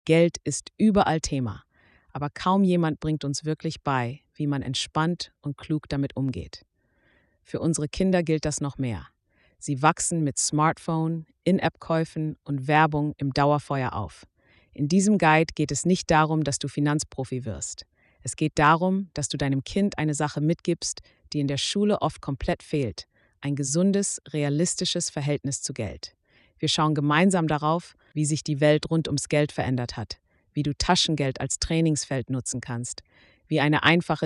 Geld ist überall Thema, aber kaum jemand bringt uns wirklich bei, wie man entspannt und klug damit umgeht. Für unsere Kinder gilt das noch mehr. Sie wachsen mit Smartphone, In-App-Käufen und Werbung im Dauerfeuer auf. In diesem Guide geht es nicht darum, dass du Finanzprofi wirst. Es geht darum, dass du deinem Kind eine Sache mitgibst, die in der Schule oft komplett fehlt: ein gesundes, realistisches Verhältnis zu Geld. Wir schauen gemeinsam darauf, wie sich die Welt rund ums Geld verändert hat, wie du Taschengeld als Trainingsfeld nutzen kannst, wie eine einfache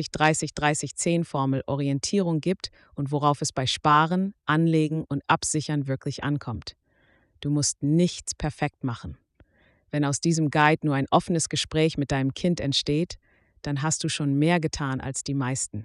30-30-30-10-Formel Orientierung gibt und worauf es bei Sparen, Anlegen und Absichern wirklich ankommt. Du musst nichts perfekt machen. Wenn aus diesem Guide nur ein offenes Gespräch mit deinem Kind entsteht, dann hast du schon mehr getan als die meisten.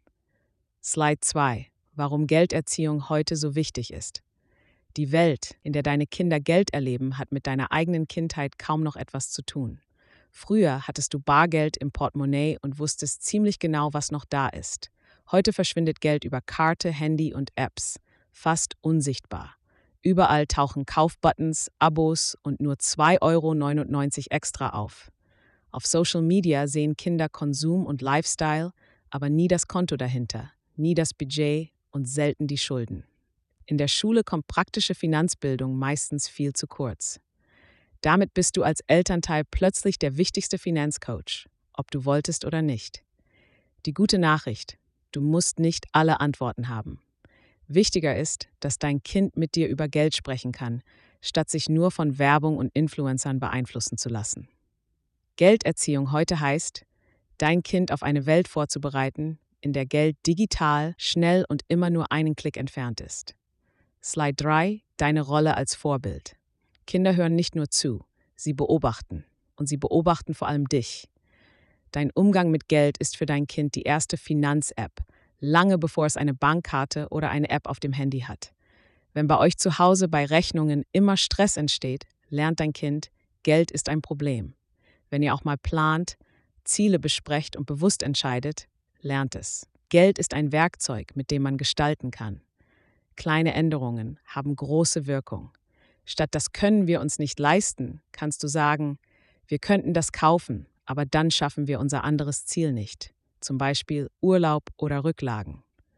Slide 2. Warum Gelderziehung heute so wichtig ist. Die Welt, in der deine Kinder Geld erleben, hat mit deiner eigenen Kindheit kaum noch etwas zu tun. Früher hattest du Bargeld im Portemonnaie und wusstest ziemlich genau, was noch da ist. Heute verschwindet Geld über Karte, Handy und Apps, fast unsichtbar. Überall tauchen Kaufbuttons, Abos und nur 2,99 € extra auf. Auf Social Media sehen Kinder Konsum und Lifestyle, aber nie das Konto dahinter, nie das Budget und selten die Schulden. In der Schule kommt praktische Finanzbildung meistens viel zu kurz. Damit bist du als Elternteil plötzlich der wichtigste Finanzcoach, ob du wolltest oder nicht. Die gute Nachricht: Du musst nicht alle Antworten haben. Wichtiger ist, dass dein Kind mit dir über Geld sprechen kann, statt sich nur von Werbung und Influencern beeinflussen zu lassen. Gelderziehung heute heißt, dein Kind auf eine Welt vorzubereiten, in der Geld digital, schnell und immer nur einen Klick entfernt ist. Slide 3. Deine Rolle als Vorbild. Kinder hören nicht nur zu, sie beobachten. Und sie beobachten vor allem dich. Dein Umgang mit Geld ist für dein Kind die erste Finanz-App, lange bevor es eine Bankkarte oder eine App auf dem Handy hat. Wenn bei euch zu Hause bei Rechnungen immer Stress entsteht, lernt dein Kind, Geld ist ein Problem. Wenn ihr auch mal plant, Ziele besprecht und bewusst entscheidet, lernt es. Geld ist ein Werkzeug, mit dem man gestalten kann. Kleine Änderungen haben große Wirkung. Statt das können wir uns nicht leisten, kannst du sagen, wir könnten das kaufen, aber dann schaffen wir unser anderes Ziel nicht. Zum Beispiel Urlaub oder Rücklagen.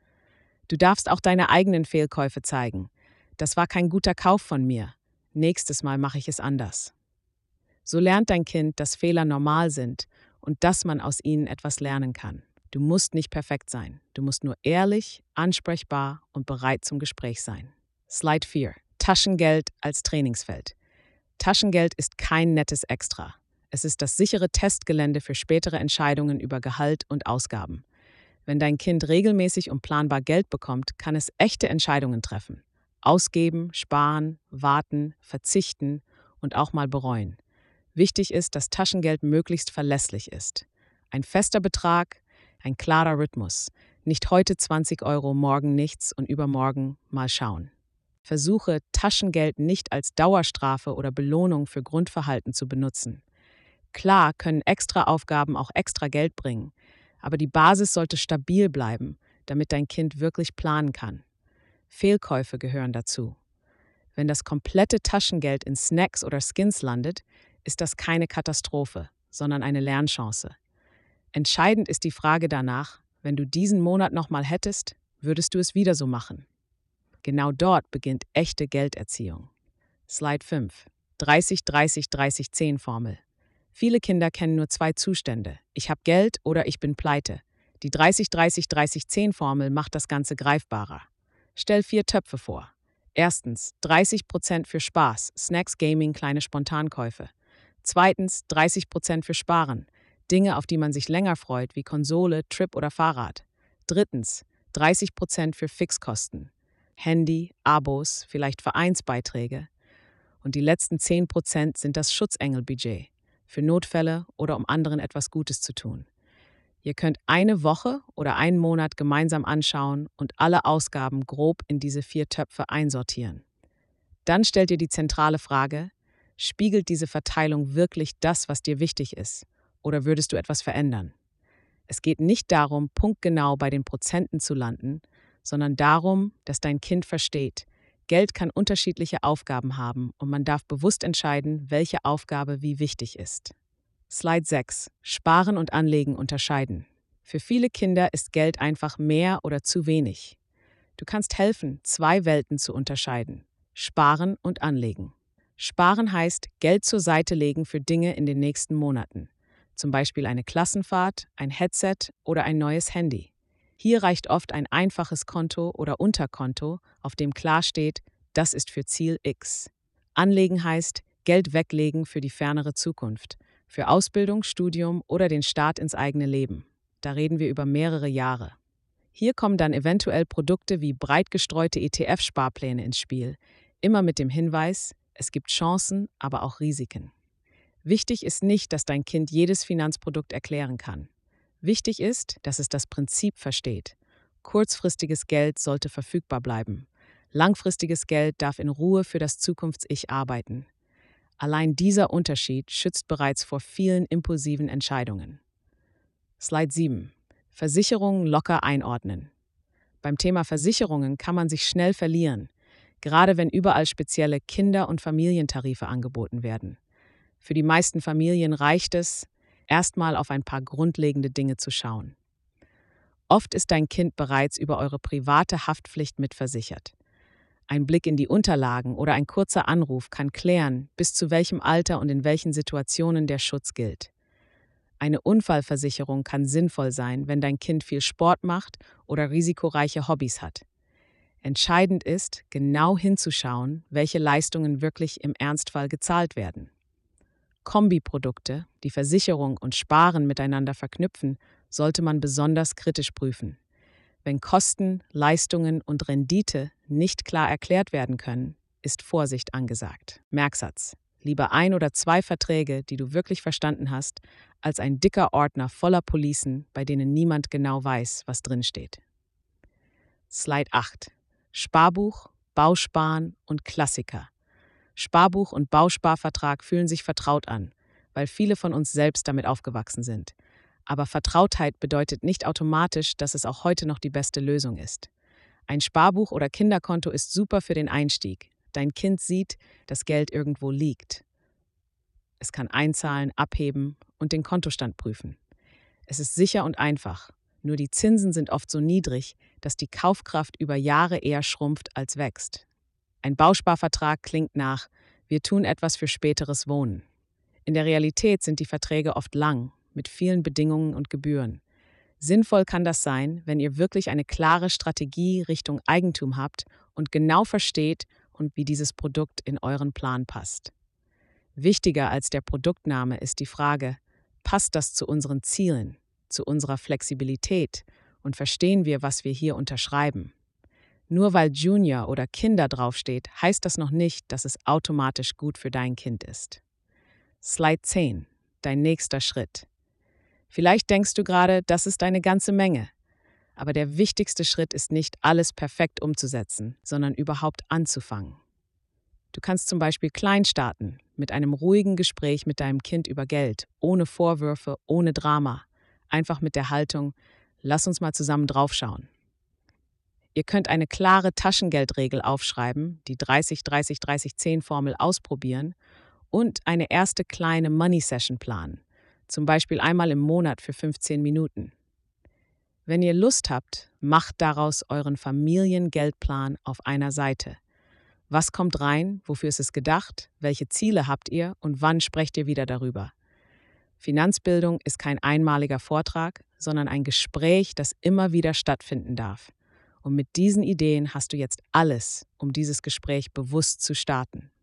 Du darfst auch deine eigenen Fehlkäufe zeigen. Das war kein guter Kauf von mir. Nächstes Mal mache ich es anders. So lernt dein Kind, dass Fehler normal sind und dass man aus ihnen etwas lernen kann. Du musst nicht perfekt sein. Du musst nur ehrlich, ansprechbar und bereit zum Gespräch sein. Slide 4. Taschengeld als Trainingsfeld. Taschengeld ist kein nettes Extra. Es ist das sichere Testgelände für spätere Entscheidungen über Gehalt und Ausgaben. Wenn dein Kind regelmäßig und planbar Geld bekommt, kann es echte Entscheidungen treffen. Ausgeben, sparen, warten, verzichten und auch mal bereuen. Wichtig ist, dass Taschengeld möglichst verlässlich ist. Ein fester Betrag, ein klarer Rhythmus. Nicht heute 20 €, morgen nichts und übermorgen mal schauen. Versuche, Taschengeld nicht als Dauerstrafe oder Belohnung für Grundverhalten zu benutzen. Klar können Extraaufgaben auch extra Geld bringen, aber die Basis sollte stabil bleiben, damit dein Kind wirklich planen kann. Fehlkäufe gehören dazu. Wenn das komplette Taschengeld in Snacks oder Skins landet, ist das keine Katastrophe, sondern eine Lernchance. Entscheidend ist die Frage danach: Wenn du diesen Monat nochmal hättest, würdest du es wieder so machen? Genau dort beginnt echte Gelderziehung. Slide 5. 30-30-30-10-Formel. Viele Kinder kennen nur 2 Zustände: Ich habe Geld oder ich bin pleite. Die 30-30-30-10-Formel macht das Ganze greifbarer. Stell 4 Töpfe vor. Erstens 30% für Spaß, Snacks, Gaming, kleine Spontankäufe. Zweitens 30% für Sparen, Dinge, auf die man sich länger freut, wie Konsole, Trip oder Fahrrad. Drittens 30% für Fixkosten, Handy, Abos, vielleicht Vereinsbeiträge. Und die letzten 10% sind das Schutzengelbudget, für Notfälle oder um anderen etwas Gutes zu tun. Ihr könnt eine Woche oder einen Monat gemeinsam anschauen und alle Ausgaben grob in diese 4 Töpfe einsortieren. Dann stellt ihr die zentrale Frage: Spiegelt diese Verteilung wirklich das, was dir wichtig ist, oder würdest du etwas verändern? Es geht nicht darum, punktgenau bei den Prozenten zu landen, sondern darum, dass dein Kind versteht: Geld kann unterschiedliche Aufgaben haben und man darf bewusst entscheiden, welche Aufgabe wie wichtig ist. Slide 6. Sparen und Anlegen unterscheiden. Für viele Kinder ist Geld einfach mehr oder zu wenig. Du kannst helfen, zwei Welten zu unterscheiden: Sparen und Anlegen. Sparen heißt, Geld zur Seite legen für Dinge in den nächsten Monaten. Zum Beispiel eine Klassenfahrt, ein Headset oder ein neues Handy. Hier reicht oft ein einfaches Konto oder Unterkonto, auf dem klar steht, das ist für Ziel X. Anlegen heißt, Geld weglegen für die fernere Zukunft, für Ausbildung, Studium oder den Start ins eigene Leben. Da reden wir über mehrere Jahre. Hier kommen dann eventuell Produkte wie breit gestreute ETF-Sparpläne ins Spiel, immer mit dem Hinweis, es gibt Chancen, aber auch Risiken. Wichtig ist nicht, dass dein Kind jedes Finanzprodukt erklären kann. Wichtig ist, dass es das Prinzip versteht. Kurzfristiges Geld sollte verfügbar bleiben. Langfristiges Geld darf in Ruhe für das Zukunfts-Ich arbeiten. Allein dieser Unterschied schützt bereits vor vielen impulsiven Entscheidungen. Slide 7. Versicherungen locker einordnen. Beim Thema Versicherungen kann man sich schnell verlieren, gerade wenn überall spezielle Kinder- und Familientarife angeboten werden. Für die meisten Familien reicht es, erstmal auf ein paar grundlegende Dinge zu schauen. Oft ist dein Kind bereits über eure private Haftpflicht mitversichert. Ein Blick in die Unterlagen oder ein kurzer Anruf kann klären, bis zu welchem Alter und in welchen Situationen der Schutz gilt. Eine Unfallversicherung kann sinnvoll sein, wenn dein Kind viel Sport macht oder risikoreiche Hobbys hat. Entscheidend ist, genau hinzuschauen, welche Leistungen wirklich im Ernstfall gezahlt werden. Kombiprodukte, die Versicherung und Sparen miteinander verknüpfen, sollte man besonders kritisch prüfen. Wenn Kosten, Leistungen und Rendite nicht klar erklärt werden können, ist Vorsicht angesagt. Merksatz: Lieber ein oder zwei Verträge, die du wirklich verstanden hast, als ein dicker Ordner voller Policen, bei denen niemand genau weiß, was drinsteht. Slide 8. Sparbuch, Bausparen und Klassiker. Sparbuch und Bausparvertrag fühlen sich vertraut an, weil viele von uns selbst damit aufgewachsen sind. Aber Vertrautheit bedeutet nicht automatisch, dass es auch heute noch die beste Lösung ist. Ein Sparbuch oder Kinderkonto ist super für den Einstieg. Dein Kind sieht, dass Geld irgendwo liegt. Es kann einzahlen, abheben und den Kontostand prüfen. Es ist sicher und einfach, nur die Zinsen sind oft so niedrig, dass die Kaufkraft über Jahre eher schrumpft als wächst. Ein Bausparvertrag klingt nach, wir tun etwas für späteres Wohnen. In der Realität sind die Verträge oft lang, mit vielen Bedingungen und Gebühren. Sinnvoll kann das sein, wenn ihr wirklich eine klare Strategie Richtung Eigentum habt und genau versteht und wie dieses Produkt in euren Plan passt. Wichtiger als der Produktname ist die Frage, passt das zu unseren Zielen, zu unserer Flexibilität und verstehen wir, was wir hier unterschreiben? Nur weil Junior oder Kinder draufsteht, heißt das noch nicht, dass es automatisch gut für dein Kind ist. Slide 10. Dein nächster Schritt. Vielleicht denkst du gerade, das ist eine ganze Menge. Aber der wichtigste Schritt ist nicht, alles perfekt umzusetzen, sondern überhaupt anzufangen. Du kannst zum Beispiel klein starten, mit einem ruhigen Gespräch mit deinem Kind über Geld, ohne Vorwürfe, ohne Drama. Einfach mit der Haltung, lass uns mal zusammen draufschauen. Ihr könnt eine klare Taschengeldregel aufschreiben, die 30-30-30-10-Formel ausprobieren und eine erste kleine Money-Session planen, zum Beispiel einmal im Monat für 15 Minuten. Wenn ihr Lust habt, macht daraus euren Familiengeldplan auf einer Seite. Was kommt rein, wofür ist es gedacht, welche Ziele habt ihr und wann sprecht ihr wieder darüber? Finanzbildung ist kein einmaliger Vortrag, sondern ein Gespräch, das immer wieder stattfinden darf. Und mit diesen Ideen hast du jetzt alles, um dieses Gespräch bewusst zu starten.